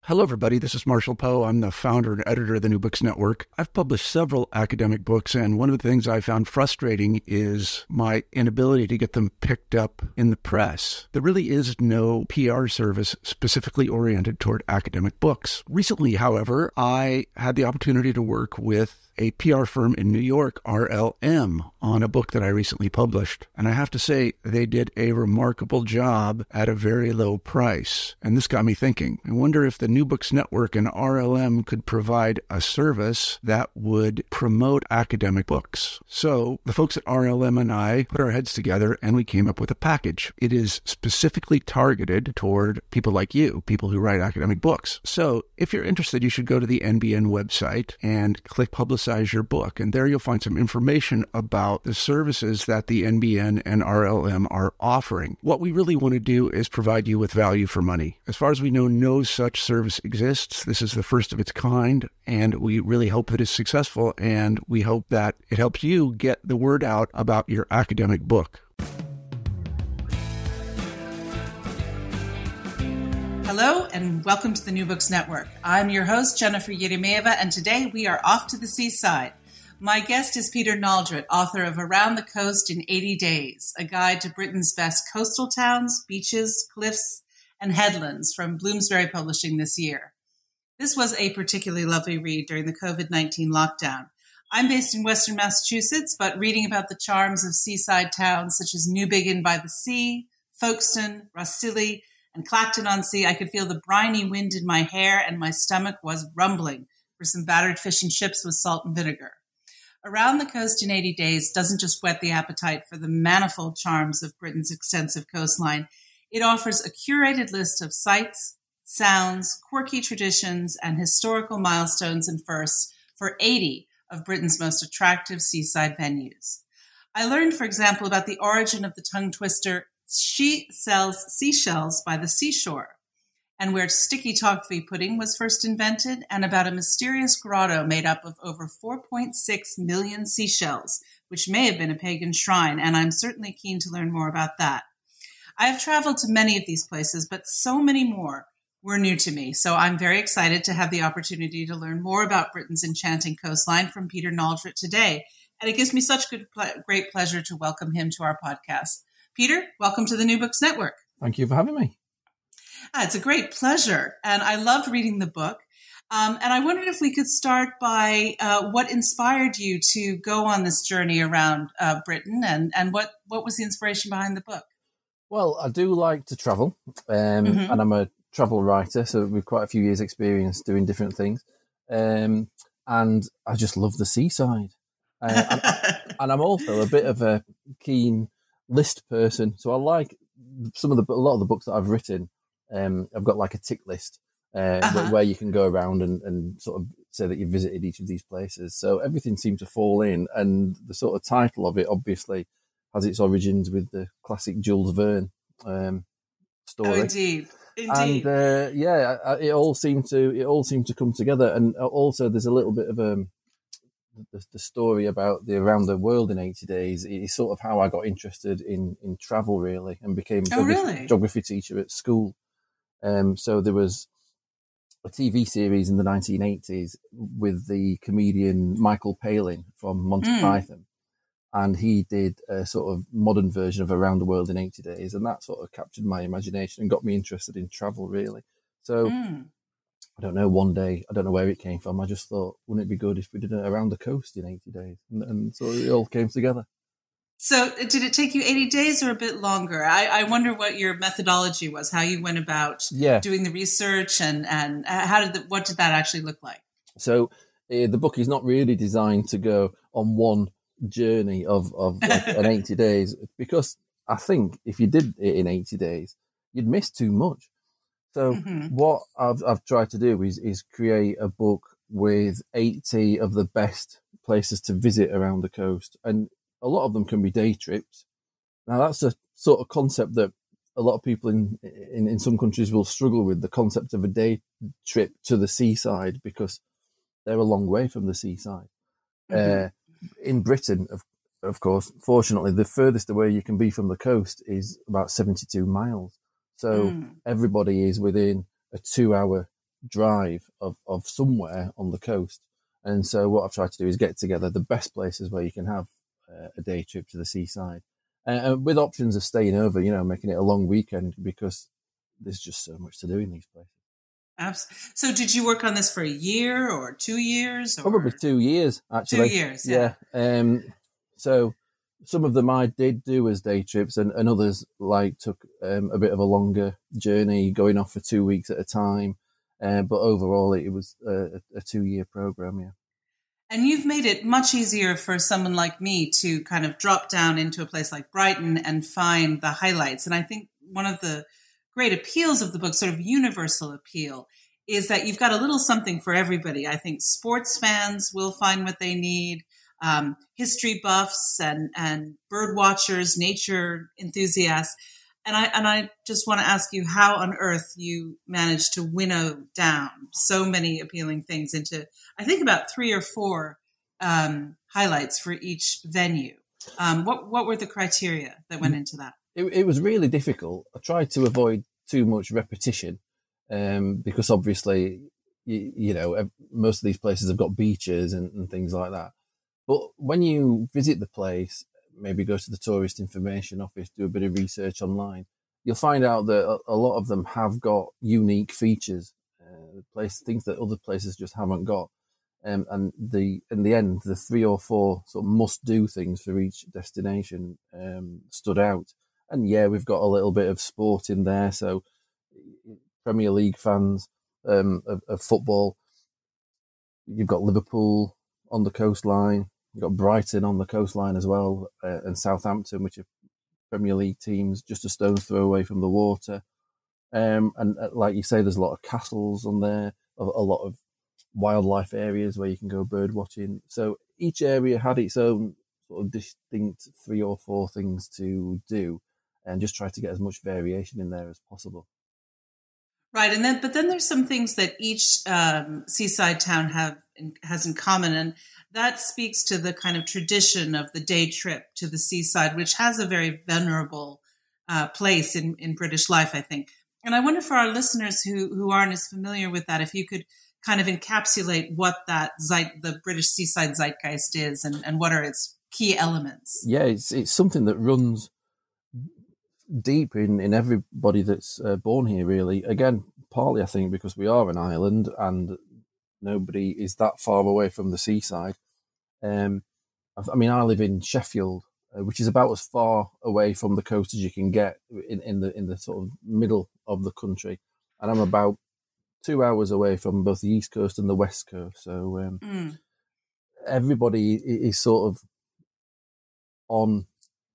Hello, everybody. This is Marshall Poe. I'm the founder and editor of the New Books Network. I've published several academic books, and one of the things I found frustrating is my inability to get them picked up in the press. There really is no PR service specifically oriented toward academic books. Recently, however, I had the opportunity to work with a PR firm in New York, RLM, on a book that I recently published. And I have to say, they did a remarkable job at a very low price. And this got me thinking. I wonder if the New Books Network and RLM could provide a service that would promote academic books. So the folks at RLM and I put our heads together and we came up with a package. It is specifically targeted toward people like you, people who write academic books. So if you're interested, you should go to the NBN website and click Publicize Your Book. And there you'll find some information about the services that the NBN and RLM are offering. What we really want to do is provide you with value for money. As far as we know, no such service exists. This is the first of its kind, and we really hope that it's successful, and we hope that it helps you get the word out about your academic book. Hello, and welcome to the New Books Network. I'm your host, Jennifer Yeremeyeva, and today we are off to the seaside. My guest is Peter Nalldrett, author of Around the Coast in 80 Days, a guide to Britain's best coastal towns, beaches, cliffs, and headlands from Bloomsbury Publishing this year. This was a particularly lovely read during the COVID-19 lockdown. I'm based in Western Massachusetts, but reading about the charms of seaside towns such as Newbiggin by the Sea, Folkestone, Roskilde, and Clacton-on-Sea, I could feel the briny wind in my hair, and my stomach was rumbling for some battered fish and chips with salt and vinegar. Around the Coast in 80 Days doesn't just whet the appetite for the manifold charms of Britain's extensive coastline. It offers a curated list of sights, sounds, quirky traditions, and historical milestones and firsts for 80 of Britain's most attractive seaside venues. I learned, for example, about the origin of the tongue twister She Sells Seashells by the Seashore, and where sticky toffee pudding was first invented, and about a mysterious grotto made up of over 4.6 million seashells, which may have been a pagan shrine, and I'm certainly keen to learn more about that. I have traveled to many of these places, but so many more were new to me, so I'm very excited to have the opportunity to learn more about Britain's enchanting coastline from Peter Nalldrett today, and it gives me such great pleasure to welcome him to our podcast. Peter, welcome to the New Books Network. Thank you for having me. It's a great pleasure, and I loved reading the book. And I wondered if we could start by what inspired you to go on this journey around Britain, and what was the inspiration behind the book? Well, I do like to travel, and I'm a travel writer, so with quite a few years' experience doing different things. And I just love the seaside. And I'm also a bit of a keen list person, so I like a lot of the books that I've written. I've got like a tick list where you can go around and sort of say that you visited each of these places. So everything seemed to fall in, and the sort of title of it obviously has its origins with the classic Jules Verne story. Oh, indeed. And it all seemed to come together. And also, there's a little bit of the story about the Around the World in 80 Days is sort of how I got interested in travel, really, and became a geography teacher at school. So there was a TV series in the 1980s with the comedian Michael Palin from Monty Python, and he did a sort of modern version of Around the World in 80 Days, and that sort of captured my imagination and got me interested in travel, really. So I don't know, one day, I don't know where it came from, I just thought, wouldn't it be good if we did it around the coast in 80 days? And so it all came together. So did it take you 80 days or a bit longer? I wonder what your methodology was, how you went about doing the research, and what did that actually look like? So the book is not really designed to go on one journey of like an 80 days, because I think if you did it in 80 days, you'd miss too much. So what I've tried to do is create a book with 80 of the best places to visit around the coast. And a lot of them can be day trips. Now, that's a sort of concept that a lot of people in some countries will struggle with, the concept of a day trip to the seaside, because they're a long way from the seaside. In Britain, of course, fortunately, the furthest away you can be from the coast is about 72 miles. So everybody is within a 2-hour drive of somewhere on the coast. And so what I've tried to do is get together the best places where you can have a day trip to the seaside, with options of staying over, making it a long weekend, because there's just so much to do in these places. Absolutely. So did you work on this for a year or 2 years? Or? Probably 2 years, actually. 2 years, yeah. So some of them I did do as day trips, and others took a bit of a longer journey, going off for 2 weeks at a time. But overall, it was a 2-year program, yeah. And you've made it much easier for someone like me to kind of drop down into a place like Brighton and find the highlights. And I think one of the great appeals of the book, sort of universal appeal, is that you've got a little something for everybody. I think sports fans will find what they need, history buffs and bird watchers, nature enthusiasts. And I just want to ask you how on earth you managed to winnow down so many appealing things into, I think, about 3 or 4 highlights for each venue. What were the criteria that went into that? It was really difficult. I tried to avoid too much repetition, because obviously, most of these places have got beaches and things like that. But when you visit the place, maybe go to the tourist information office, do a bit of research online, you'll find out that a lot of them have got unique features, things that other places just haven't got. And in the end, the 3 or 4 sort of must-do things for each destination stood out. And yeah, we've got a little bit of sport in there. So Premier League fans of football, you've got Liverpool on the coastline. You've got Brighton on the coastline as well, and Southampton, which are Premier League teams, just a stone's throw away from the water. And like you say, there's a lot of castles on there, a lot of wildlife areas where you can go bird watching. So each area had its own sort of distinct 3 or 4 things to do, and just try to get as much variation in there as possible. Right, but then there's some things that each seaside town has in common, and that speaks to the kind of tradition of the day trip to the seaside, which has a very venerable place in British life, I think. And I wonder, for our listeners who aren't as familiar with that, if you could kind of encapsulate what the British seaside zeitgeist is, and what are its key elements. Yeah, it's something that runs deep in everybody that's born here, really. Again, partly I think because we are an island and nobody is that far away from the seaside. I live in Sheffield, which is about as far away from the coast as you can get in the sort of middle of the country, and I'm about 2 hours away from both the east coast and the west coast. So everybody is sort of on.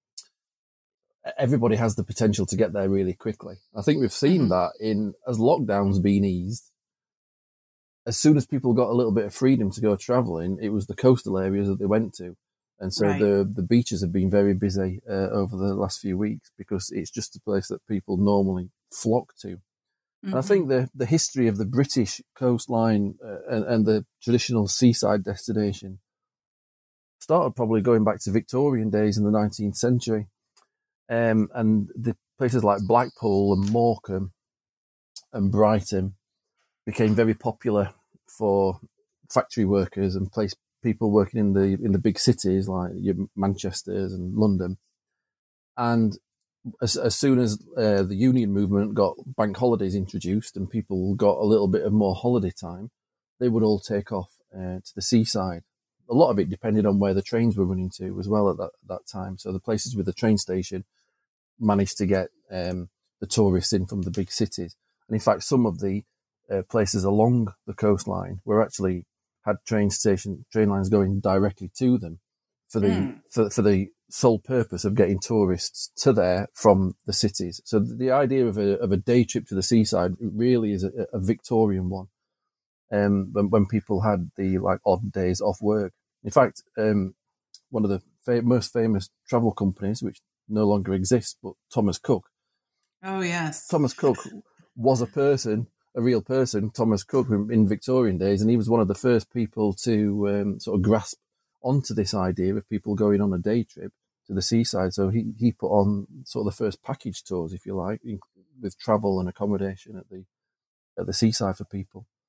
Everybody has the potential to get there really quickly. I think we've seen that as lockdown's been eased. As soon as people got a little bit of freedom to go travelling, it was the coastal areas that they went to. And so right. the beaches have been very busy over the last few weeks, because it's just a place that people normally flock to. Mm-hmm. And I think the history of the British coastline and the traditional seaside destination started probably going back to Victorian days in the 19th century. And the places like Blackpool and Morecambe and Brighton became very popular for factory workers and people working in the big cities like Manchester's and London. And as soon as the union movement got bank holidays introduced and people got a little bit of more holiday time, they would all take off to the seaside. A lot of it depended on where the trains were running to as well at that time. So the places with the train station managed to get the tourists in from the big cities. And in fact, some of the places along the coastline were actually had train lines going directly to them for the sole purpose of getting tourists to there from the cities. So the idea of a day trip to the seaside really is a Victorian one. When people had the odd days off work. In fact, one of the most famous travel companies, which no longer exists, but Thomas Cook. Oh, yes. Thomas Cook was a real person, Thomas Cook, in Victorian days, and he was one of the first people to sort of grasp onto this idea of people going on a day trip to the seaside. So he put on sort of the first package tours, if you like, with travel and accommodation at the seaside for people.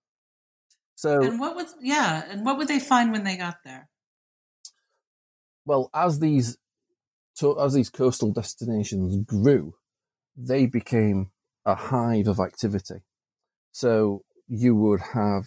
So, and what would they find when they got there? well, as these coastal destinations grew, they became a hive of activity. So you would have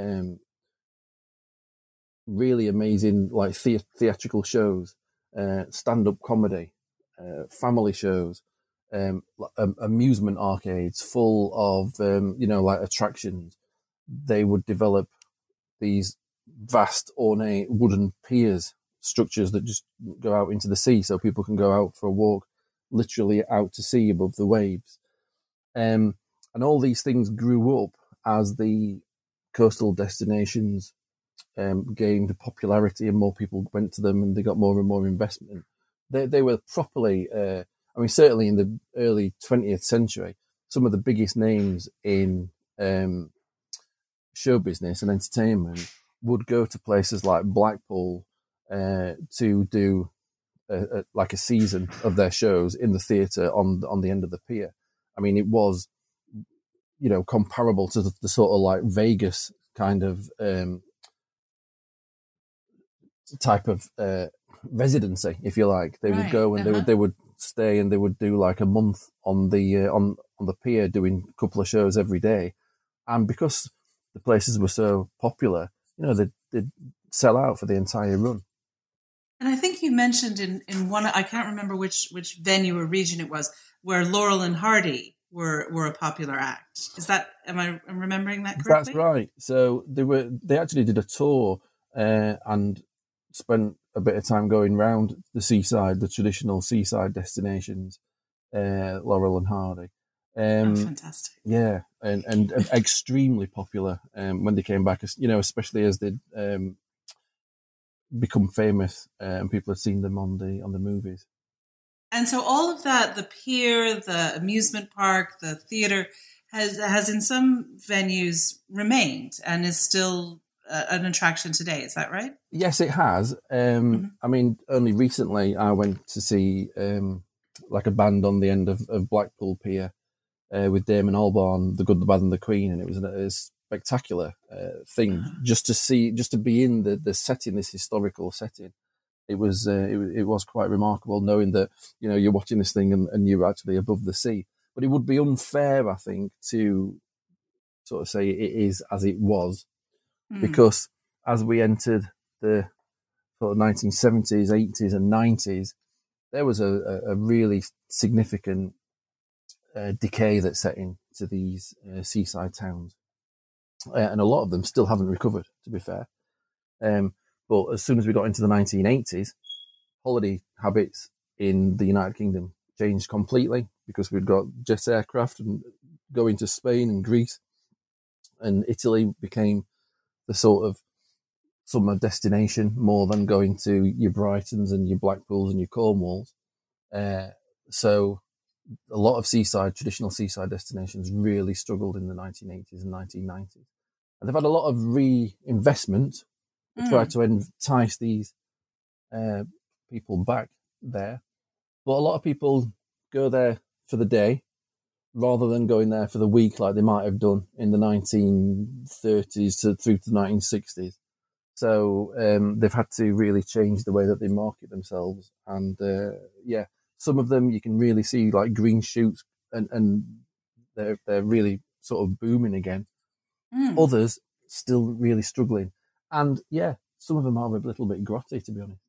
really amazing like theatrical shows, stand-up comedy, family shows, amusement arcades full of like attractions. They would develop these vast ornate wooden piers, structures that just go out into the sea so people can go out for a walk literally out to sea above the waves. And all these things grew up as the coastal destinations gained popularity and more people went to them and they got more and more investment. They were properly, certainly in the early 20th century, some of the biggest names in show business and entertainment would go to places like Blackpool to do like a season of their shows in the theatre on the end of the pier. I mean, it was, comparable to the sort of like Vegas kind of type of residency, if you like. They would go and they would stay and they would do like a month on the pier doing a couple of shows every day. And because the places were so popular, they'd sell out for the entire run. And I think you mentioned in one, I can't remember which venue or region it was, where Laurel and Hardy were a popular act. Am I remembering that correctly? That's right. So they actually did a tour and spent a bit of time going round the seaside, the traditional seaside destinations, Laurel and Hardy. Fantastic. Yeah, and extremely popular when they came back, especially as they'd become famous and people had seen them on the movies. And so all of that, the pier, the amusement park, the theater, has in some venues remained and is still an attraction today. Is that right? Yes, it has. I mean, only recently I went to see like a band on the end of Blackpool Pier with Damon Albarn, The Good, the Bad and the Queen, and it was a spectacular thing just to be in the setting, this historical setting. It was quite remarkable knowing that you're watching this thing and you're actually above the sea. But it would be unfair, I think, to sort of say it is as it was, because as we entered the sort of 1970s, 80s, and 90s, there was a really significant decay that set into these seaside towns, and a lot of them still haven't recovered, to be fair. But as soon as we got into the 1980s, holiday habits in the United Kingdom changed completely because we'd got jet aircraft and going to Spain and Greece, and Italy became the sort of summer destination more than going to your Brightons and your Blackpools and your Cornwalls. So a lot of traditional seaside destinations really struggled in the 1980s and 1990s. And they've had a lot of reinvestment to try to entice these people back there. But a lot of people go there for the day rather than going there for the week like they might have done in the 1930s through to the 1960s. So they've had to really change the way that they market themselves. And some of them you can really see like green shoots and they're really sort of booming again. Others still really struggling. And some of them are a little bit grotty, to be honest.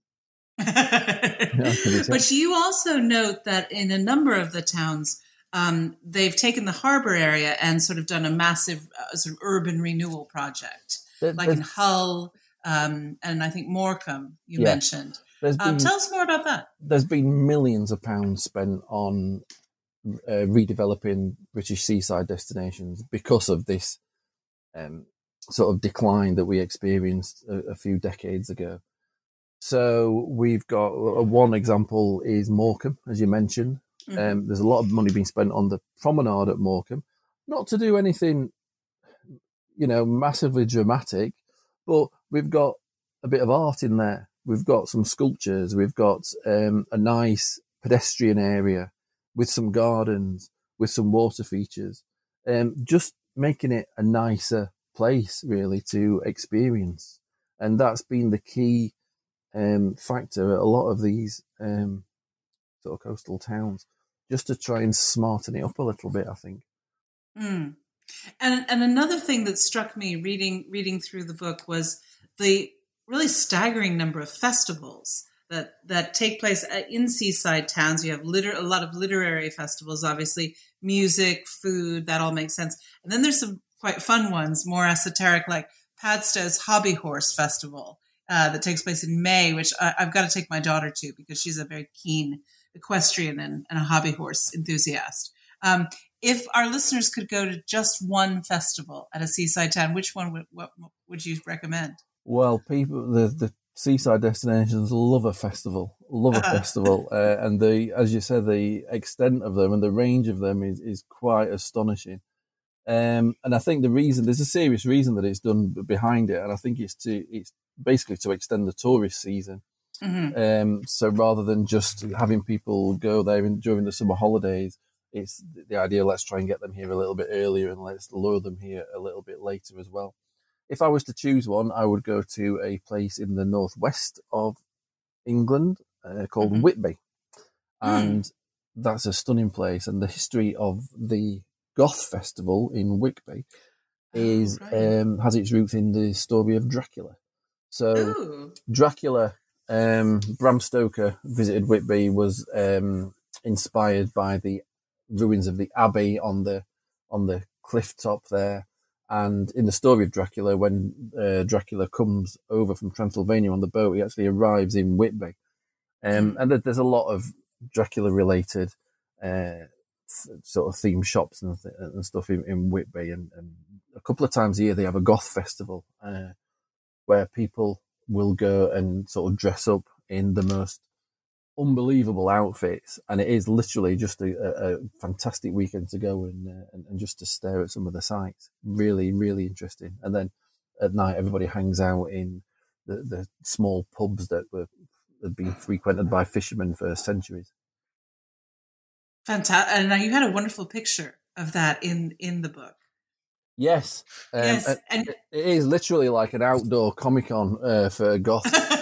But you also note that in a number of the towns, they've taken the harbour area and sort of done a massive sort of urban renewal project, like in Hull and I think Morecambe, you mentioned. Tell us more about that. There's been millions of pounds spent on redeveloping British seaside destinations because of this sort of decline that we experienced a few decades ago. So we've got one example is Morecambe, as you mentioned. There's a lot of money being spent on the promenade at Morecambe, not to do anything, massively dramatic, but we've got a bit of art in there. We've got some sculptures. We've got a nice pedestrian area with some gardens, with some water features, just making it a nicer place really to experience, and that's been the key factor at a lot of these sort of coastal towns, just to try and smarten it up a little bit, I think. Mm. And another thing that struck me reading through the book was the really staggering number of festivals that take place in seaside towns. You have a lot of literary festivals, obviously, music, food, that all makes sense. And then there's some quite fun ones, more esoteric, like Padstow's Hobby Horse Festival that takes place in May, which I've got to take my daughter to because she's a very keen equestrian and a hobby horse enthusiast. If our listeners could go to just one festival at a seaside town, which one would you recommend? Well, people, the seaside destinations love a festival, and as you said, the extent of them and the range of them is quite astonishing. And I think there's a serious reason that it's done behind it, and I think it's basically to extend the tourist season. Mm-hmm. So rather than just having people go there during the summer holidays, it's the idea, let's try and get them here a little bit earlier and let's lure them here a little bit later as well. If I was to choose one, I would go to a place in the northwest of England called mm-hmm. Whitby. And that's a stunning place. And the history of the Goth Festival in Whitby has its roots in the story of Dracula. So Dracula, Bram Stoker visited Whitby, was inspired by the ruins of the abbey on the cliff top there. And in the story of Dracula, when Dracula comes over from Transylvania on the boat, he actually arrives in Whitby. And there's a lot of Dracula-related sort of theme shops and stuff in Whitby. And a couple of times a year, they have a Goth Festival where people will go and sort of dress up in the most unbelievable outfits, and it is literally just a fantastic weekend to go and just to stare at some of the sights. Really, really interesting. And then at night, everybody hangs out in the small pubs that had been frequented by fishermen for centuries. Fantastic! And you had a wonderful picture of that in the book. Yes, yes, and it is literally like an outdoor Comic-Con for goth.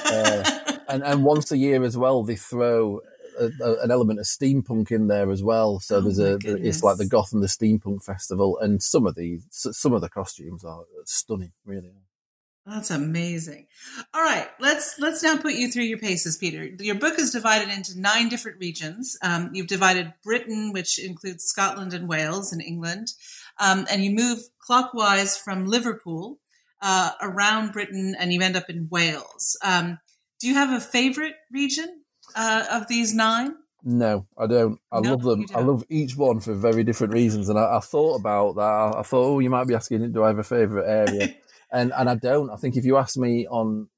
And once a year as well, they throw an element of steampunk in there as well. So it's like the Goth and the Steampunk Festival, and some of the costumes are stunning, really. That's amazing. All right, let's now put you through your paces, Peter. Your book is divided into 9 different regions. You've divided Britain, which includes Scotland and Wales and England, and you move clockwise from Liverpool around Britain, and you end up in Wales. Do you have a favorite region of these 9? No, I don't. I love them. I love each one for very different reasons. And I thought about that. I thought, you might be asking, do I have a favorite area? and I don't. I think if you ask me on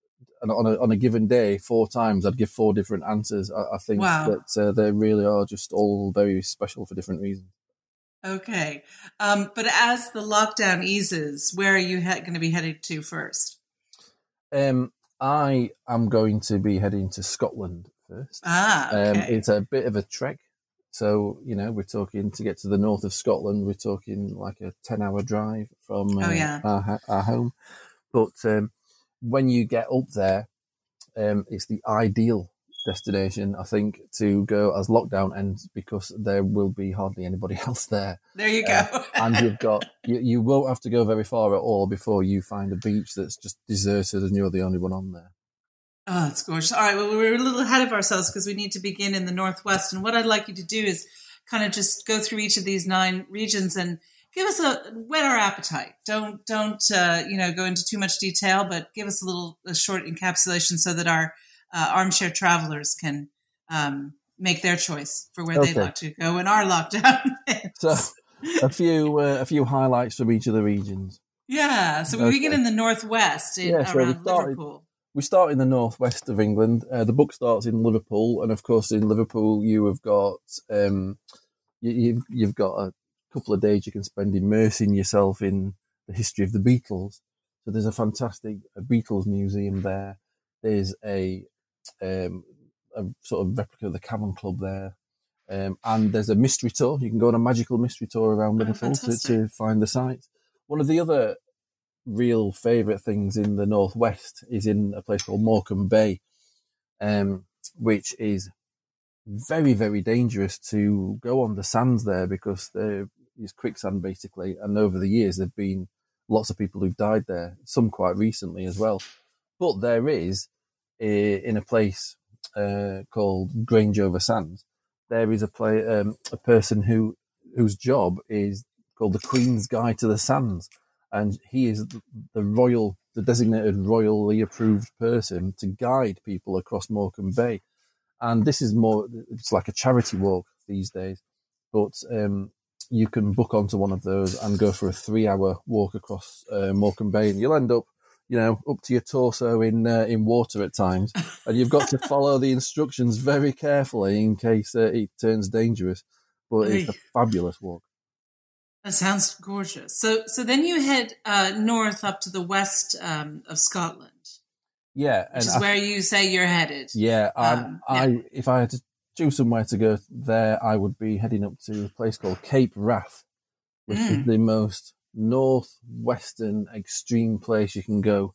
a given day 4 times, I'd give 4 different answers. I think that they really are just all very special for different reasons. Okay. But as the lockdown eases, where are you going to be headed to first? I am going to be heading to Scotland first. Okay. It's a bit of a trek. So, we're talking to get to the north of Scotland, we're talking like a 10-hour drive from our home. But when you get up there, it's the ideal destination, I think, to go as lockdown ends, because there will be hardly anybody else there. There you go. And you won't have to go very far at all before you find a beach that's just deserted and you're the only one on there. Oh, it's gorgeous. All right, well, we're a little ahead of ourselves because we need to begin in the Northwest. And what I'd like you to do is kind of just go through each of these 9 regions and give us whet our appetite. Don't go into too much detail, but give us a short encapsulation so that our armchair travelers can make their choice for where they'd like to go in our lockdown. So a few highlights from each of the regions. Yeah, so we begin in the Northwest around Liverpool. We start in the northwest of England. The book starts in Liverpool, and of course, in Liverpool, you have got you've got a couple of days you can spend immersing yourself in the history of the Beatles. So there's a fantastic Beatles museum there. There's a sort of replica of the Cavern Club there, and there's a mystery tour. You can go on a magical mystery tour around Liverpool to find the sites. One of the other real favourite things in the northwest is in a place called Morecambe Bay, which is very, very dangerous to go on the sands there because it's quicksand basically. And over the years, there've been lots of people who've died there, some quite recently as well. But there is, in a place called Grange-over-Sands, there is a person whose job is called the Queen's Guide to the Sands. And he is the designated royally approved person to guide people across Morecambe Bay. And this is it's like a charity walk these days. But you can book onto one of those and go for a 3-hour walk across Morecambe Bay. And you'll end up, up to your torso in water at times. And you've got to follow the instructions very carefully in case it turns dangerous. But it's a fabulous walk. That sounds gorgeous. So then you head north up to the west of Scotland. Yeah. Which is where you say you're headed. Yeah. If I had to choose somewhere to go there, I would be heading up to a place called Cape Wrath, which is the most northwestern extreme place you can go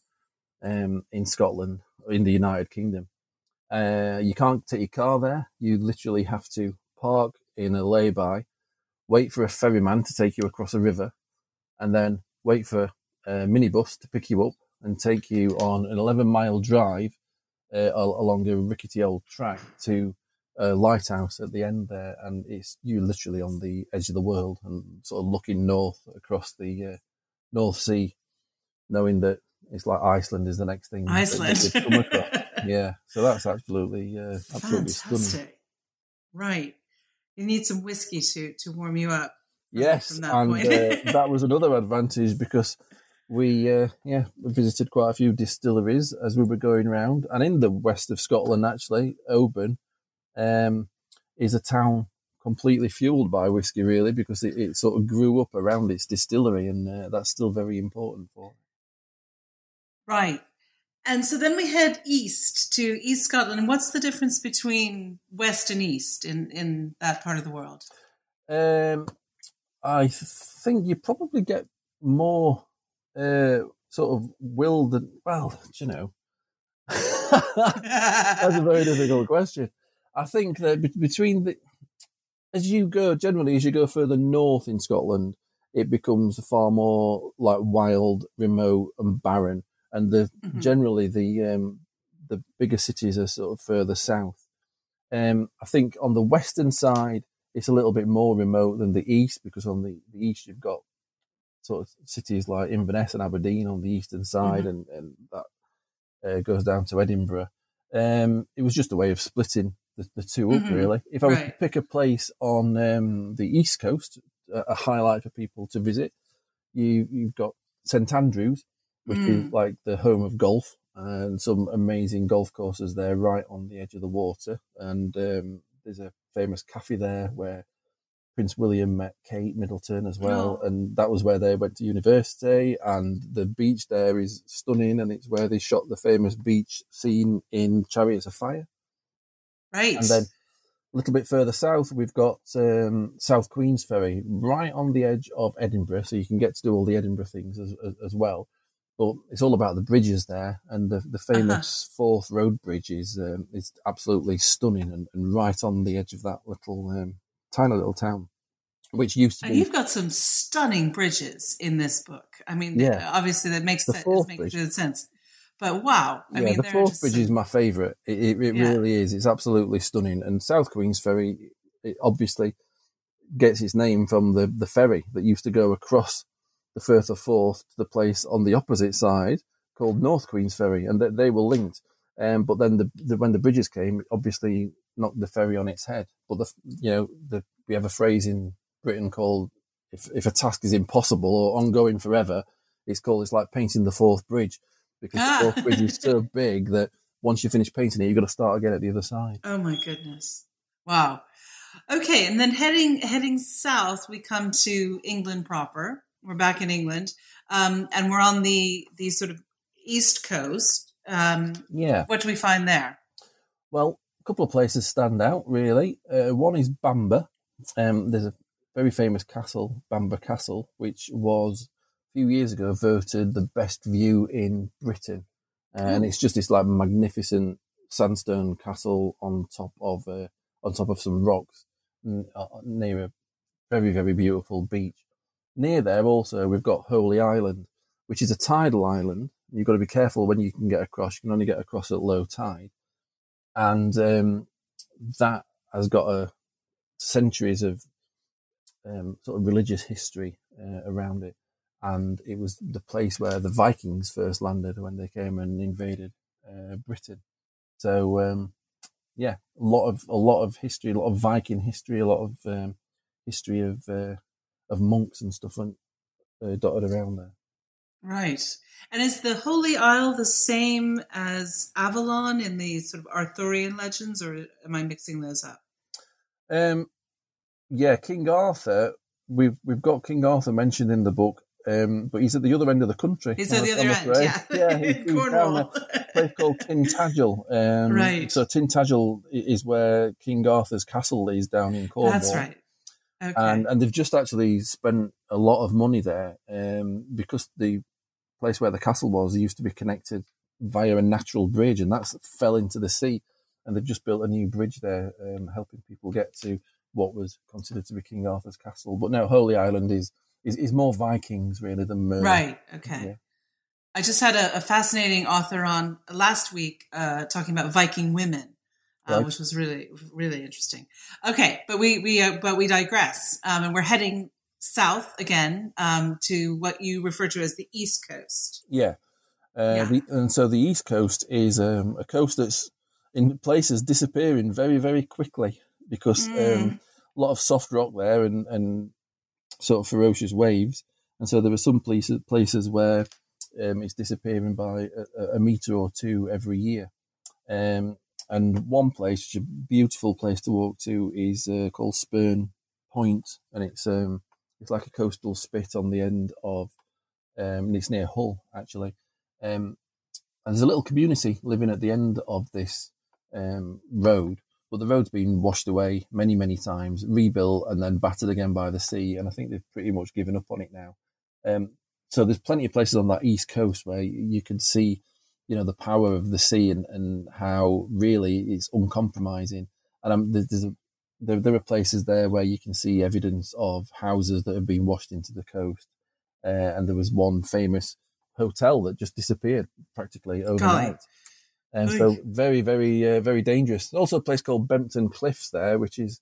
in Scotland, in the United Kingdom. You can't take your car there. You literally have to park in a lay-by, wait for a ferryman to take you across a river, and then wait for a minibus to pick you up and take you on an 11-mile drive along a rickety old track to a lighthouse at the end there. And you're literally on the edge of the world and sort of looking north across the North Sea, knowing that it's like Iceland is the next thing. Iceland. Come across. Yeah, so that's absolutely stunning. Right. You need some whiskey to warm you up. Yes, and that was another advantage because we visited quite a few distilleries as we were going around. And in the west of Scotland, actually, Oban is a town completely fueled by whiskey, really, because it sort of grew up around its distillery, and that's still very important for it. Right. And so then we head east to East Scotland. And what's the difference between west and east in that part of the world? I think you probably get more sort of wilderness. Well, that's a very difficult question. I think that as you go further north in Scotland, it becomes far more like wild, remote, and barren. And generally the bigger cities are sort of further south. I think on the western side, it's a little bit more remote than the east, because on the east you've got sort of cities like Inverness and Aberdeen on the eastern side, and that goes down to Edinburgh. It was just a way of splitting the two up, really. If I was to pick a place on the east coast, a highlight for people to visit, you've got St Andrews, which is like the home of golf, and some amazing golf courses there right on the edge of the water. And there's a famous cafe there where Prince William met Kate Middleton as well. Oh. And that was where they went to university. And the beach there is stunning, and it's where they shot the famous beach scene in Chariots of Fire. Right. And then a little bit further south, we've got South Queensferry, right on the edge of Edinburgh. So you can get to do all the Edinburgh things as well. But it's all about the bridges there, and the famous Forth Road Bridge is absolutely stunning and right on the edge of that little tiny little town, which used to be. And you've got some stunning bridges in this book. I mean, obviously that makes good sense. But wow, I mean, the Forth Bridge is my favourite. It really is. It's absolutely stunning. And South Queensferry, it obviously gets its name from the ferry that used to go across the Firth of Forth to the place on the opposite side called North Queensferry, and they were linked. But then when the bridges came, it obviously knocked the ferry on its head. But we have a phrase in Britain called if a task is impossible or ongoing forever, it's like painting the Forth Bridge, because the Forth Bridge is so big that once you finish painting it, you've got to start again at the other side. Oh my goodness! Wow. Okay, and then heading south, we come to England proper. We're back in England, and we're on the sort of east coast. What do we find there? Well, a couple of places stand out, really. One is Bamber. There's a very famous castle, Bamber Castle, which was few years ago voted the best view in Britain. And it's just this like magnificent sandstone castle on top of some rocks near a very, very beautiful beach. Near there also we've got Holy Island, which is a tidal island. You've got to be careful when you can get across. You can only get across at low tide. And that has got centuries of sort of religious history around it. And it was the place where the Vikings first landed when they came and invaded Britain. So, a lot of history, a lot of Viking history, a lot of history of monks and stuff dotted around there. Right. And is the Holy Isle the same as Avalon in the sort of Arthurian legends, or am I mixing those up? King Arthur. We've got King Arthur mentioned in the book, but he's at the other end of the country. He's at the other end, yeah. He's down a place called Tintagel. Right. So Tintagel is where King Arthur's castle is down in Cornwall. That's right. Okay. And they've just actually spent a lot of money there because the place where the castle was used to be connected via a natural bridge, and that fell into the sea. And they've just built a new bridge there, helping people get to what was considered to be King Arthur's castle. But no, Holy Island is more Vikings really than Merlin. Right. Okay. Yeah. I just had a fascinating author on last week talking about Viking women, right. Which was really, really interesting. Okay, but we digress, and we're heading south again to what you refer to as the East Coast. Yeah. And so the East Coast is a coast that's in places disappearing very, very quickly because a lot of soft rock there and sort of ferocious waves. And so there are some places where it's disappearing by a metre or two every year. And one place, which is a beautiful place to walk to, is called Spurn Point. And it's like a coastal spit on the end of, and it's near Hull, actually. And there's a little community living at the end of this road, but the road's been washed away many, many times, rebuilt, and then battered again by the sea. And I think they've pretty much given up on it now. So there's plenty of places on that East Coast where you can see, the power of the sea and how really it's uncompromising. And there are places there where you can see evidence of houses that have been washed into the coast. And there was one famous hotel that just disappeared practically overnight. And so very, very, very dangerous. There's also a place called Bempton Cliffs there, which is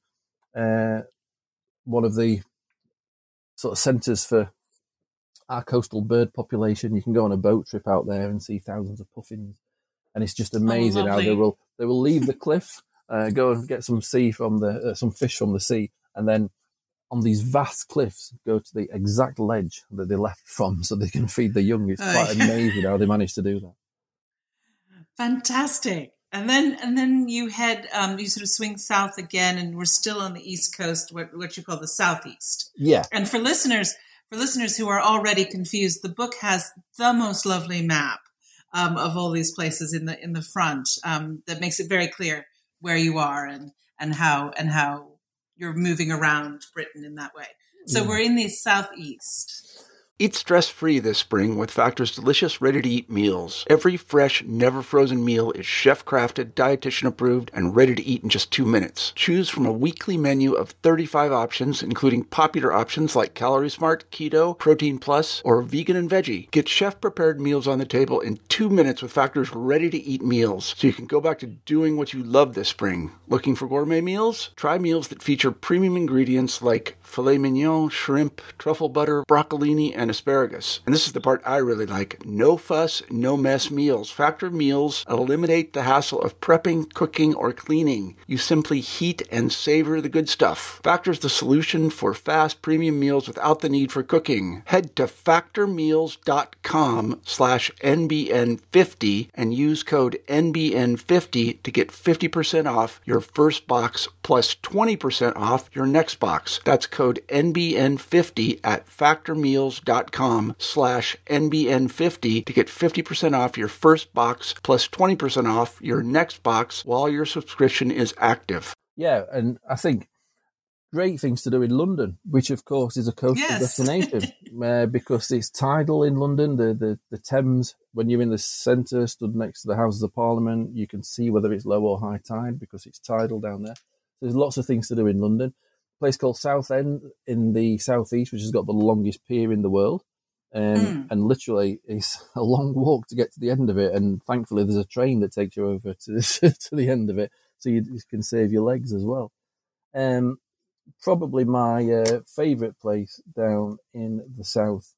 one of the sort of centres for our coastal bird population. You can go on a boat trip out there and see thousands of puffins, and it's just amazing how they will leave the cliff, go and get some fish from the sea, and then on these vast cliffs go to the exact ledge that they left from, so they can feed the young. It's quite amazing how they managed to do that. Fantastic. And then you head, you sort of swing south again, and we're still on the East Coast, what you call the Southeast. Yeah. And for listeners who are already confused, the book has the most lovely map of all these places in the front that makes it very clear where you are and how you're moving around Britain in that way. So we're in the Southeast. Eat stress-free this spring with Factor's delicious, ready-to-eat meals. Every fresh, never-frozen meal is chef-crafted, dietitian-approved, and ready to eat in just 2 minutes. Choose from a weekly menu of 35 options, including popular options like Calorie Smart, Keto, Protein Plus, or Vegan and Veggie. Get chef-prepared meals on the table in 2 minutes with Factor's ready-to-eat meals, so you can go back to doing what you love this spring. Looking for gourmet meals? Try meals that feature premium ingredients like filet mignon, shrimp, truffle butter, broccolini, and asparagus. And this is the part I really like. No fuss, no mess meals. Factor meals eliminate the hassle of prepping, cooking, or cleaning. You simply heat and savor the good stuff. Factor's the solution for fast premium meals without the need for cooking. Head to factormeals.com/NBN50 and use code NBN50 to get 50% off your first box plus 20% off your next box. That's code NBN50 at factormeals.com/NBN50 to get 50% off your first box plus 20% off your next box while your subscription is active. Yeah, and I think great things to do in London, which of course is a coastal destination because it's tidal in London. The Thames, when you're in the centre, stood next to the Houses of Parliament, you can see whether it's low or high tide because it's tidal down there. There's lots of things to do in London. A place called Southend in the southeast, which has got the longest pier in the world. And literally, it's a long walk to get to the end of it. And thankfully, there's a train that takes you over to the end of it, so you can save your legs as well. Probably my favourite place down in the south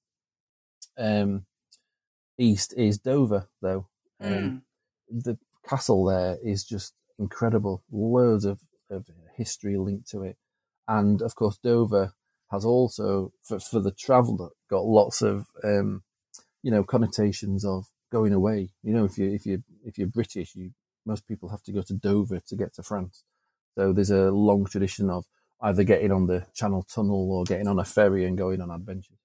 east is Dover, though. The castle there is just incredible. Loads of history linked to it. And, of course, Dover has also, for the traveller, got lots of, connotations of going away. If you're British, most people have to go to Dover to get to France. So there's a long tradition of either getting on the Channel Tunnel or getting on a ferry and going on adventures.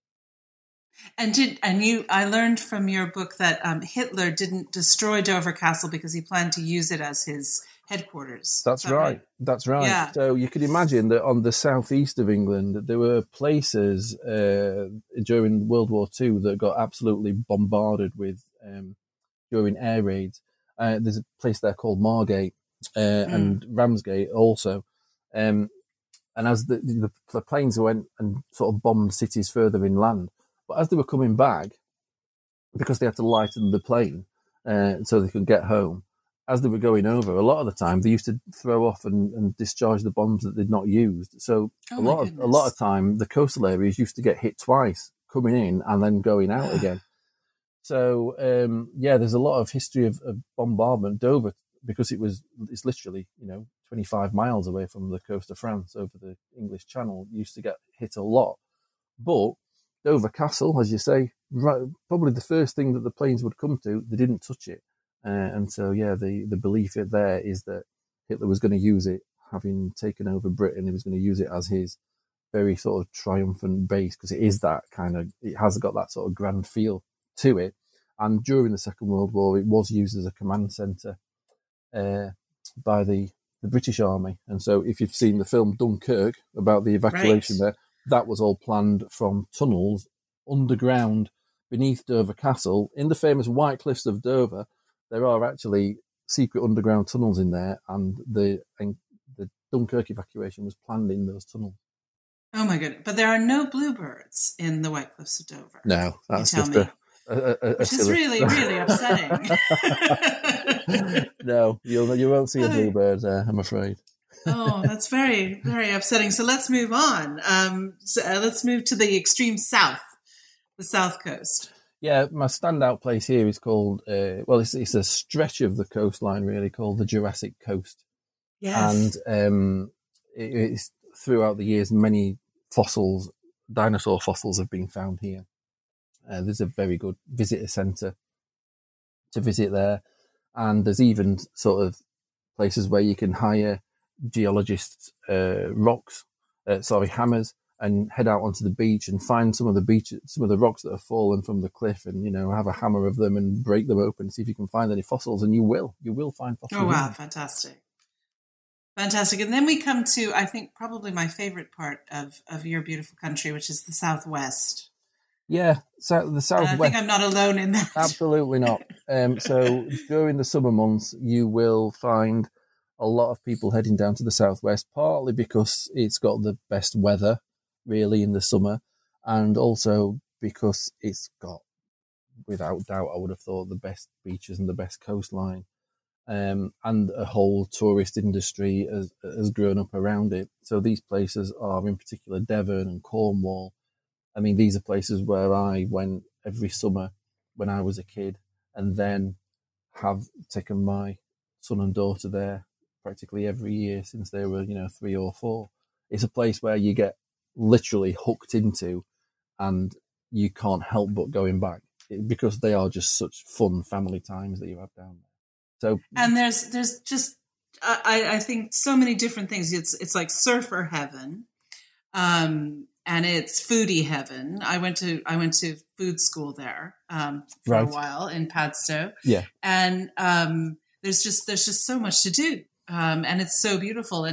I learned from your book that Hitler didn't destroy Dover Castle because he planned to use it as his headquarters. That's right. That's right. Yeah. So you could imagine that on the southeast of England, there were places during World War II that got absolutely bombarded with during air raids. There's a place there called Margate and Ramsgate also. And as the planes went and sort of bombed cities further inland, but as they were coming back, because they had to lighten the plane so they could get home, as they were going over, a lot of the time they used to throw off and discharge the bombs that they'd not used. So a lot of time the coastal areas used to get hit twice, coming in and then going out again. So there's a lot of history of bombardment. Dover, because it's literally 25 miles away from the coast of France over the English Channel, used to get hit a lot. But Dover Castle, as you say, probably the first thing that the planes would come to, they didn't touch it. And so, the belief there is that Hitler was going to use it, having taken over Britain, he was going to use it as his very sort of triumphant base, because it has got that sort of grand feel to it. And during the Second World War, it was used as a command centre by the British Army. And so if you've seen the film Dunkirk about the evacuation there, that was all planned from tunnels underground beneath Dover Castle. In the famous White Cliffs of Dover, there are actually secret underground tunnels in there, and the Dunkirk evacuation was planned in those tunnels. Oh my goodness! But there are no bluebirds in the White Cliffs of Dover. No, that's just which is really, really upsetting. No, you won't see a bluebird there, I'm afraid. Oh, that's very, very upsetting. So let's move on. Let's move to the extreme south, the South Coast. Yeah, my standout place here is called, it's a stretch of the coastline, really, called the Jurassic Coast. Yes. And it's throughout the years, many dinosaur fossils have been found here. There's a very good visitor centre to visit there. And there's even sort of places where you can hire geologists' hammers, and head out onto the beach and find some of the rocks that have fallen from the cliff, and have a hammer of them and break them open, see if you can find any fossils, and you will find fossils. Oh wow, fantastic. And then we come to, I think, probably my favorite part of your beautiful country, which is the Southwest. Yeah, so the Southwest. I think I'm not alone in that. Absolutely not. So during the summer months, you will find a lot of people heading down to the Southwest, partly because it's got the best weather, really, in the summer, and also because it's got, without doubt, I would have thought, the best beaches and the best coastline, and a whole tourist industry has grown up around it. So these places are, in particular, Devon and Cornwall. I mean, these are places where I went every summer when I was a kid, and then have taken my son and daughter there practically every year since they were, 3 or 4. It's a place where you get literally hooked into, and you can't help but going back, because they are just such fun family times that you have down there. So, and there's just I think so many different things. It's like surfer heaven, and it's foodie heaven. I went to food school there for a while in Padstow. Yeah, and there's just so much to do. And it's so beautiful. And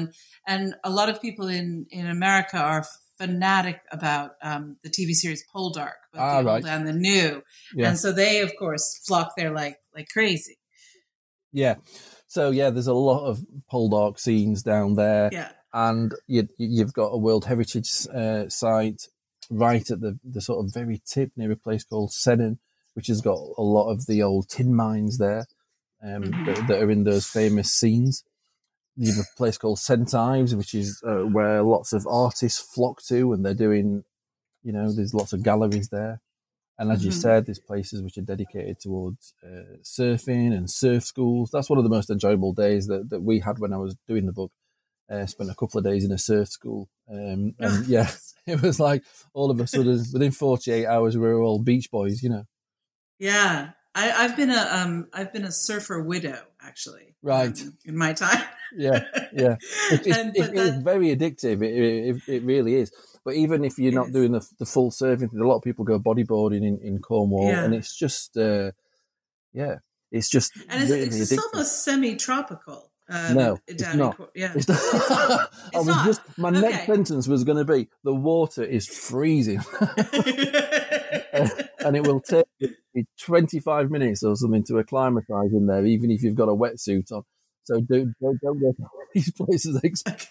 And a lot of people in America are fanatic about the TV series Poldark, both the old and the new. Yeah. And so they, of course, flock there like crazy. Yeah. So, yeah, there's a lot of Poldark scenes down there. Yeah. And you've got a World Heritage site right at the sort of very tip near a place called Sennen, which has got a lot of the old tin mines there that are in those famous scenes. You have a place called St. Ives, which is where lots of artists flock to, and they're doing, there's lots of galleries there. And as you said, there's places which are dedicated towards surfing and surf schools. That's one of the most enjoyable days that we had when I was doing the book. Spent a couple of days in a surf school. And yeah, it was like all of a sudden, within 48 hours, we were all beach boys, Yeah. I've been a surfer widow, actually. Right. In my time. Yeah. It's very addictive. It really is. But even if you're not doing the full surfing, a lot of people go bodyboarding in Cornwall, and it's just, it's just and really it's addictive. Almost semi-tropical. No, it's not. It's not. My next sentence was going to be, the water is freezing. And it will take you 25 minutes or something to acclimatise in there, even if you've got a wetsuit on. So don't go to these places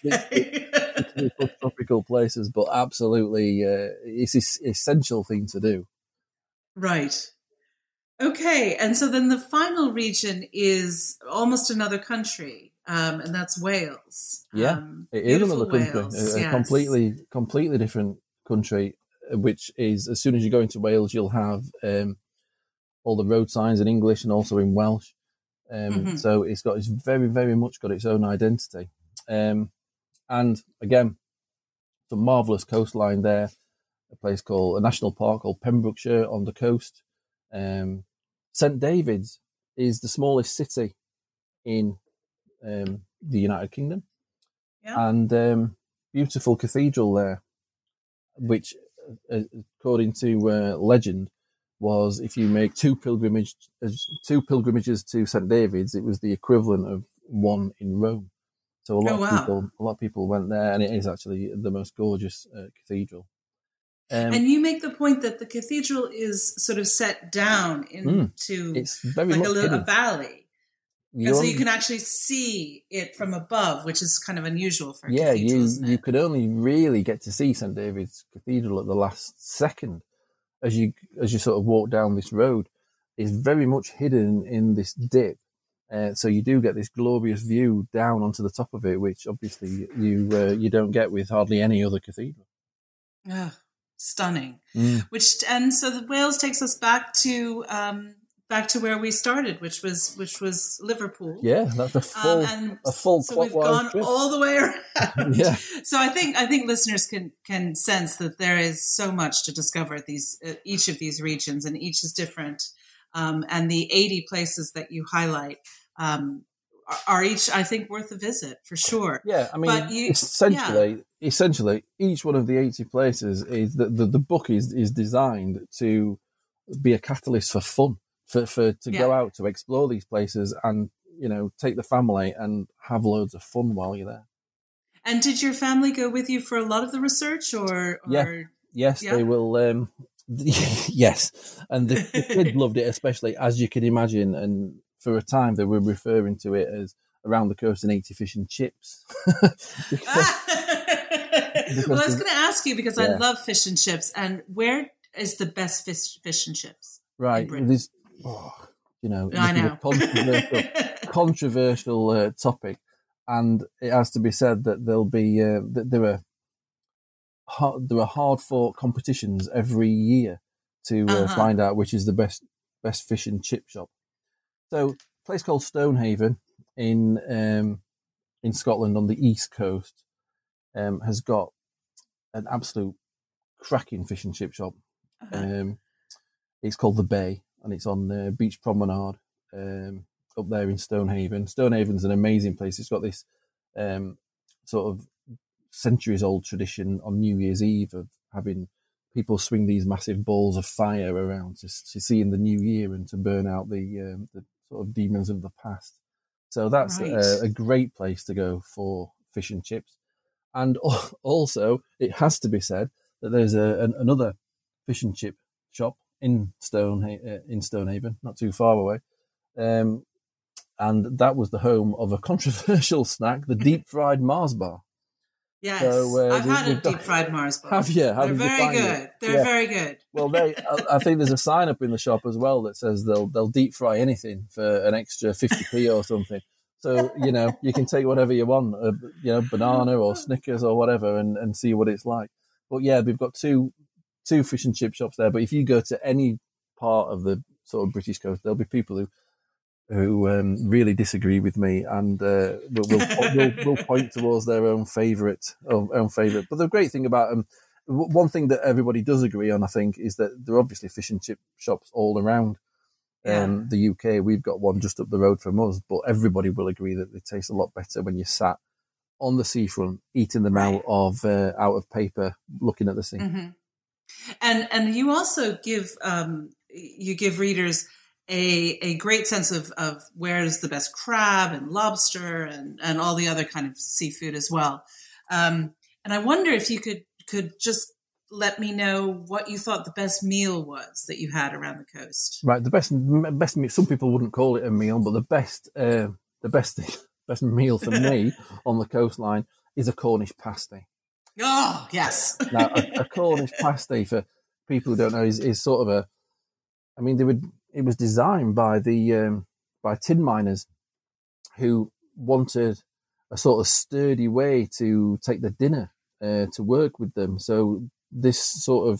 tropical places, but absolutely it's an essential thing to do. Right. Okay, and so then the final region is almost another country, and that's Wales. Yeah, it is another country, a completely different country, which is, as soon as you go into Wales, you'll have all the road signs in English and also in Welsh. So it's very, very much got its own identity. And again, the marvellous coastline there, a national park called Pembrokeshire on the coast. St. David's is the smallest city in the United Kingdom. Yeah. And beautiful cathedral there, which, according to legend, was if you make two pilgrimages to St. David's, it was the equivalent of one in Rome. So a lot of people went there, and it is actually the most gorgeous cathedral. And you make the point that the cathedral is sort of set down into it's very like much a valley. And so you can actually see it from above, which is kind of unusual for a cathedral, isn't it? You could only really get to see St. David's Cathedral at the last second as you sort of walk down this road. It's very much hidden in this dip. So you do get this glorious view down onto the top of it, which obviously you don't get with hardly any other cathedral. Yeah. Stunning. And so the Wales takes us back to where we started, which was Liverpool. Yeah, that's a full so we've gone trip. all the way around. Yeah. So I think listeners can sense that there is so much to discover at each of these regions, and each is different. And the 80 places that you highlight are each, I think, worth a visit for sure. Yeah, I mean, essentially, each one of the 80 places is the book is designed to be a catalyst for fun, to go out to explore these places and take the family and have loads of fun while you're there. And did your family go with you for a lot of the research, or? Yes, they will. Yes, and the kids loved it, especially, as you can imagine. And for a time, they were referring to it as Around the Coast in 80 Fish and Chips. Well, I was going to ask you, because I love fish and chips, and where is the best fish and chips? Right, this, I know. Controversial topic, and it has to be said that there'll be there are hard fought competitions every year to find out which is the best fish and chip shop. So, a place called Stonehaven in Scotland on the east coast has got an absolute cracking fish and chip shop. It's called The Bay, and it's on Beach Promenade up there in Stonehaven. Stonehaven's an amazing place. It's got this sort of centuries-old tradition on New Year's Eve of having people swing these massive balls of fire around to see in the new year and to burn out the sort of demons of the past. So that's a great place to go for fish and chips. And also, it has to be said that there's another fish and chip shop in Stonehaven, not too far away. And that was the home of a controversial snack, the deep fried Mars bar. Yes, so, I've had a deep fried Mars bar. Have you? They're very good. They're very good. Well, I think there's a sign up in the shop as well that says they'll deep fry anything for an extra 50p or something. So, you can take whatever you want, banana or Snickers or whatever and see what it's like. But yeah, we've got two fish and chip shops there. But if you go to any part of the sort of British coast, there'll be people who really disagree with me and will point towards their own favourite. But the great thing about them, one thing that everybody does agree on, I think, is that there are obviously fish and chip shops all around the UK. We've got one just up the road from us, but everybody will agree that they taste a lot better when you're sat on the seafront, eating them out of paper, looking at the sea. Mm-hmm. And you also give readers a great sense of where is the best crab and lobster and all the other kind of seafood as well. And I wonder if you could just let me know what you thought the best meal was that you had around the coast. Right, the best meal. Some people wouldn't call it a meal, but the best meal for me on the coastline is a Cornish pasty. Oh yes. Now, a Cornish pasty, for people who don't know, is sort of it was designed by by tin miners who wanted a sort of sturdy way to take the dinner to work with them. So this sort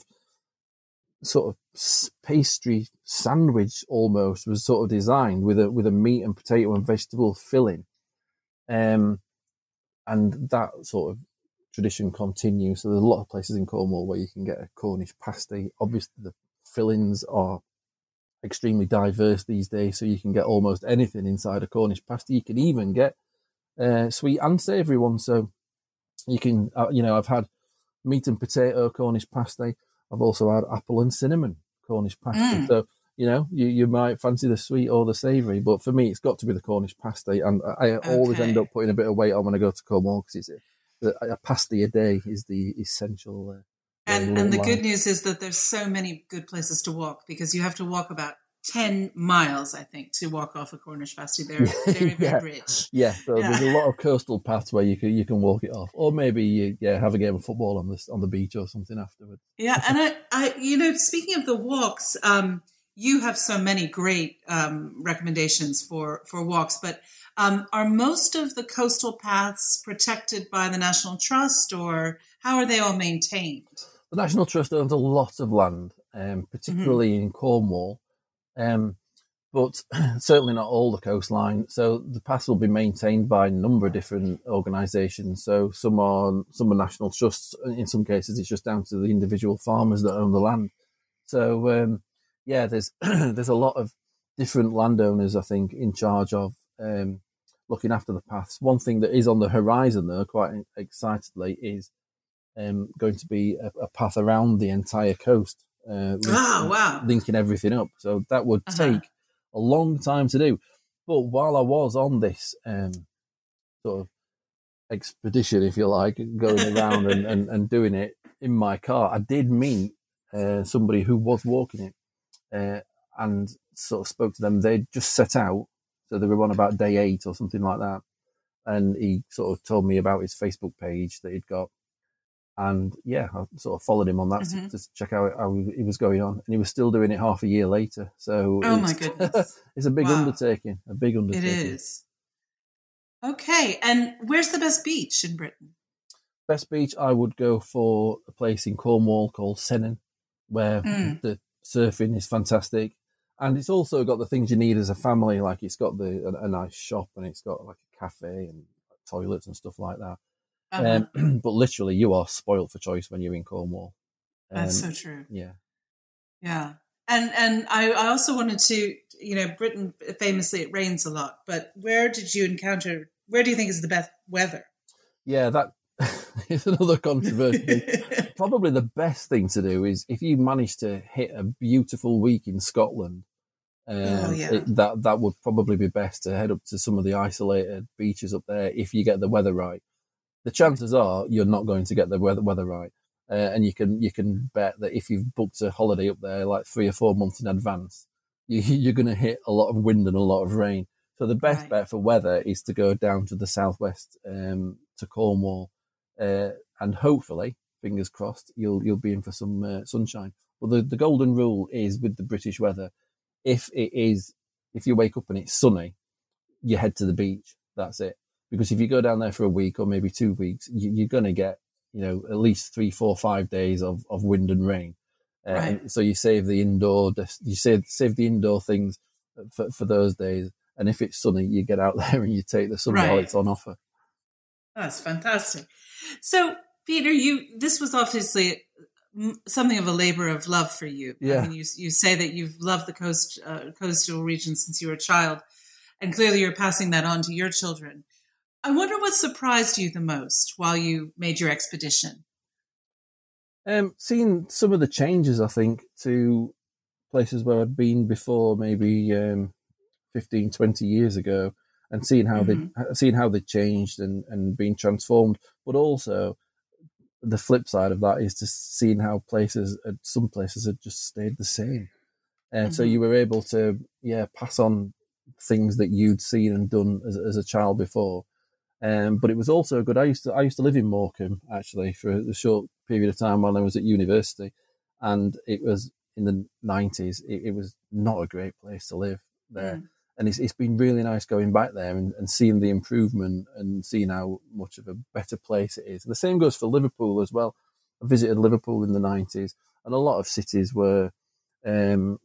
of pastry sandwich almost was sort of designed with a meat and potato and vegetable filling, and that sort of tradition continues. So there's a lot of places in Cornwall where you can get a Cornish pasty. Obviously, the fillings are extremely diverse these days, so you can get almost anything inside a Cornish pasty. You can even get sweet and savoury ones. So you can, I've had meat and potato Cornish pasty. I've also had apple and cinnamon Cornish pasty. So, you might fancy the sweet or the savoury, but for me, it's got to be the Cornish pasty. And I always end up putting a bit of weight on when I go to Cornwall because a pasty a day is the essential. And the good news is that there's so many good places to walk because you have to walk about 10 miles, I think, to walk off a Cornish pasty. They're very, very rich. Yeah, so there's a lot of coastal paths where you can walk it off, or maybe have a game of football on the beach or something afterwards. Yeah, and I speaking of the walks, you have so many great recommendations for walks, but are most of the coastal paths protected by the National Trust, or how are they all maintained? The National Trust owns a lot of land, particularly in Cornwall, but certainly not all the coastline. So the paths will be maintained by a number of different organisations. So some are national trusts. In some cases, it's just down to the individual farmers that own the land. So there's there's a lot of different landowners, I think, in charge of looking after the paths. One thing that is on the horizon, though, quite excitedly, is going to be a path around the entire coast, linking everything up. So that would take a long time to do. But while I was on this sort of expedition, if you like, going around and doing it in my car, I did meet somebody who was walking it and sort of spoke to them. They'd just set out, so they were on about day 8 or something like that. And he sort of told me about his Facebook page that he'd got. And I sort of followed him on that to check out how he was going on. And he was still doing it half a year later. So my goodness. It's a big undertaking, It is. Okay. And where's the best beach in Britain? Best beach, I would go for a place in Cornwall called Sennen, where the surfing is fantastic. And it's also got the things you need as a family. Like it's got a nice shop and it's got like a cafe and toilets and stuff like that. But literally, you are spoiled for choice when you're in Cornwall. That's so true. Yeah. And I also wanted to, Britain, famously, it rains a lot. But where do you think is the best weather? Yeah, that is another controversy. Probably the best thing to do is if you manage to hit a beautiful week in Scotland, that would probably be best to head up to some of the isolated beaches up there if you get the weather right. the chances are you're not going to get the weather right. And you can bet that if you've booked a holiday up there like 3 or 4 months in advance, you're going to hit a lot of wind and a lot of rain. So the best bet for weather is to go down to the southwest, to Cornwall, and hopefully, fingers crossed, you'll be in for some sunshine. Well, the golden rule is with the British weather, if you wake up and it's sunny, you head to the beach. That's it. Because if you go down there for a week or maybe 2 weeks, you're going to get, at least 3, 4, 5 days of wind and rain. And so you save the indoor things for those days. And if it's sunny, you get out there and you take the sun while it's on offer. That's fantastic. So, Peter, this was obviously something of a labor of love for you. Yeah. I mean, you say that you've loved the coastal region since you were a child, and clearly you're passing that on to your children. I wonder what surprised you the most while you made your expedition. Seeing some of the changes, I think, to places where I'd been before, maybe 15, 20 years ago, and seeing how they changed and been transformed. But also, the flip side of that is just seeing how some places had just stayed the same. So you were able to, pass on things that you'd seen and done as a child before. But it was also good. I used to live in Morecambe, actually, for a short period of time while I was at university, and it was in the 90s. It was not a great place to live there, and it's been really nice going back there and seeing the improvement and seeing how much of a better place it is. And the same goes for Liverpool as well. I visited Liverpool in the 90s, and a lot of cities were, on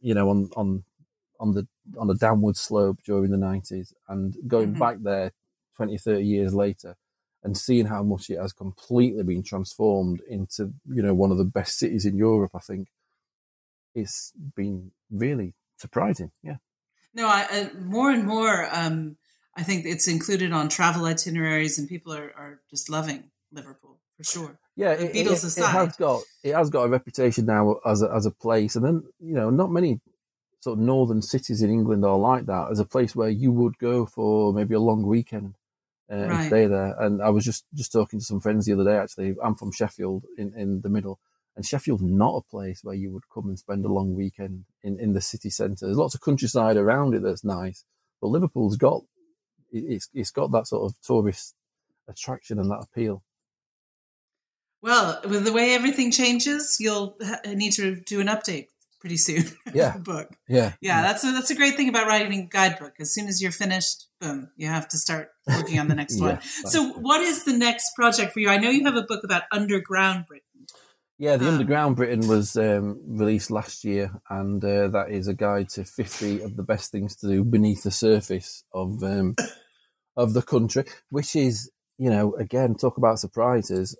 the downward slope during the 90s, and going back there 20, 30 years later and seeing how much it has completely been transformed into, one of the best cities in Europe, I think it's been really surprising. Yeah. No, more and more, I think it's included on travel itineraries, and people are just loving Liverpool for sure. Yeah, Beatles aside. It has got a reputation now as a place, and then not many sort of northern cities in England are like that, as a place where you would go for maybe a long weekend and stay there. And I was just talking to some friends the other day. Actually, I'm from Sheffield in the middle, and Sheffield's not a place where you would come and spend a long weekend in the city centre. There's lots of countryside around it that's nice, but Liverpool's got that sort of tourist attraction and that appeal. Well, with the way everything changes, you'll need to do an update pretty soon. Yeah. Book. Yeah. That's a great thing about writing a guidebook. As soon as you're finished, boom, you have to start working on the next one. So what is the next project for you? I know you have a book about underground Britain. Yeah, the Underground Britain was released last year, and that is a guide to 50 of the best things to do beneath the surface of the country, which is, again, talk about surprises.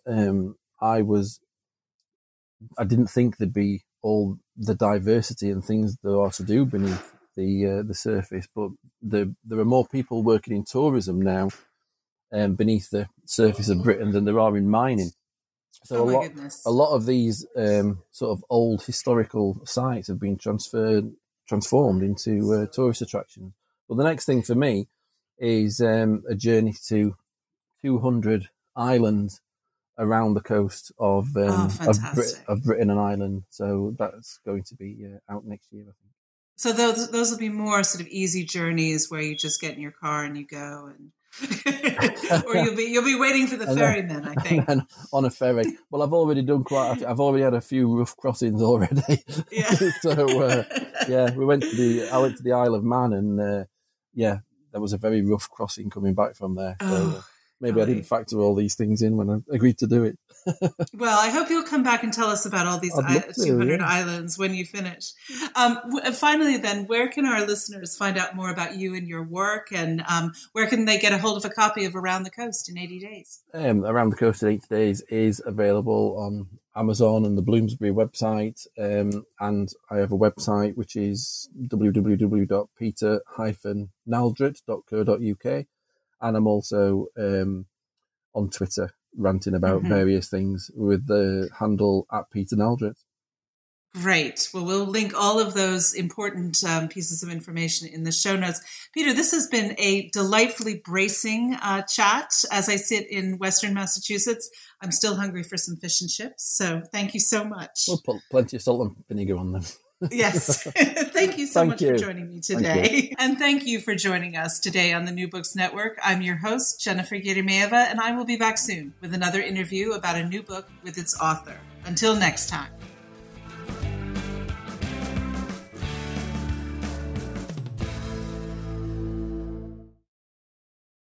I didn't think there'd be all the diversity and things there are to do beneath the surface, but there are more people working in tourism now beneath the surface of Britain than there are in mining. So a lot of these sort of old historical sites have been transformed into tourist attractions. But the next thing for me is a journey to 200 islands around the coast of Britain and Ireland. So that's going to be out next year, I think. So those will be more sort of easy journeys where you just get in your car and you go, and or you'll be waiting for the ferryman, I think. And on a ferry. Well, I've already done I've already had a few rough crossings already. Yeah. So we went to the Isle of Man, and there was a very rough crossing coming back from there. So, maybe I didn't factor all these things in when I agreed to do it. Well, I hope you'll come back and tell us about all these 200 islands when you finish. Finally, then, where can our listeners find out more about you and your work, and where can they get a hold of a copy of Around the Coast in 80 Days? Around the Coast in 80 Days is available on Amazon and the Bloomsbury website, and I have a website which is www.peter-naldred.co.uk. And I'm also on Twitter ranting about various things with the handle @Peter Naldred. Great. Well, we'll link all of those important pieces of information in the show notes. Peter, this has been a delightfully bracing chat. As I sit in Western Massachusetts, I'm still hungry for some fish and chips. So thank you so much. We'll put plenty of salt and vinegar on them. Yes. Thank you so much for joining me today. Thank and thank you for joining us today on the New Books Network. I'm your host, Jennifer Yeremyeva, and I will be back soon with another interview about a new book with its author. Until next time.